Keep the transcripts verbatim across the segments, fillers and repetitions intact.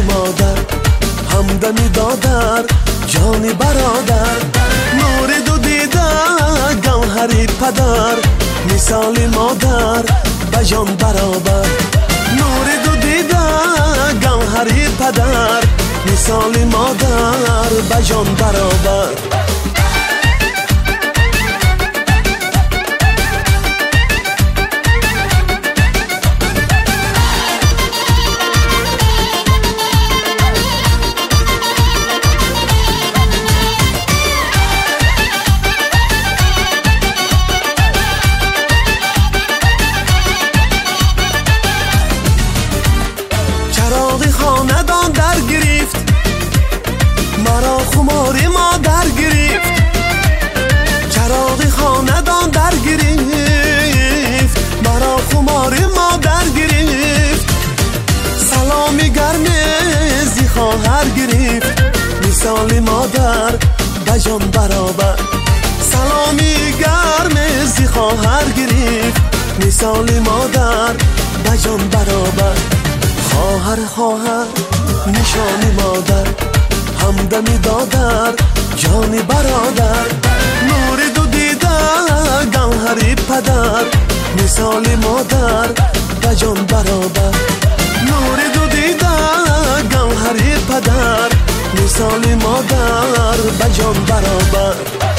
مادر، همدمی دادر جان برادر. نور دو دیده گوهری پدر، مثال مادر به جان برابر. نور دو دیده گوهری پدر، مثال مادر به جان برابر. چراغ خاندان در گرفت، مرا خماری مادر گرفت. چراغ خاندان در گرفت، مرا خماری مادر گرفت. سلامی گرمی زی خواهر گرفت، مثال مادر به جان برابر. سلامی گرمی زی خواهر گرفت، مثال مادر به جان برابر. خواهر خواهر نشان مادر، همدمی دادر جان برادر. نور دو دیده گوهری پدر، مثال مادر به جان برابر. نور دو دیده گوهری پدر، مثال مادر به جان برابر.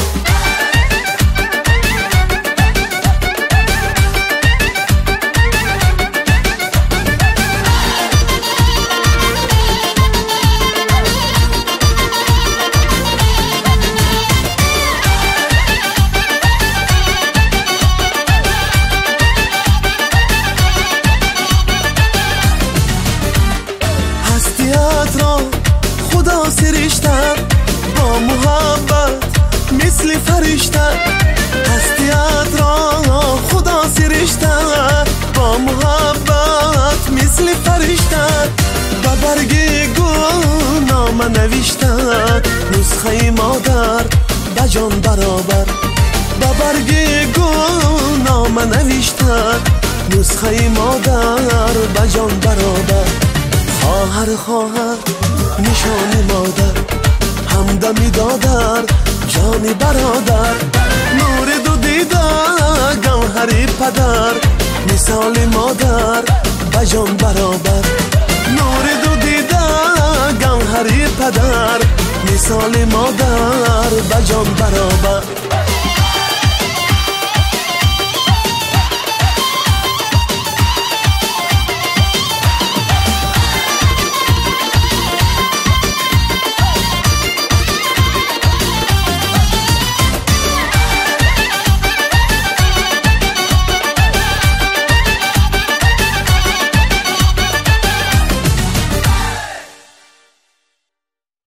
هستیت را خدا سرشته، با محبت مثل فرشته. هستیت را خدا سرشته، با محبت مثل فرشته. به برگ گل نامه نوشته، نسخه مادر به جان برابر. به برگ گل نامه نوشته، نسخه مادر به جان برابر. خواهر خواهر نشان مادر، همدمی دادر جان برادر. نور دو دیده گوهری پدر، مثال مادر به جان برابر. نور دو دیده گوهری پدر، مثال مادر به جان برابر.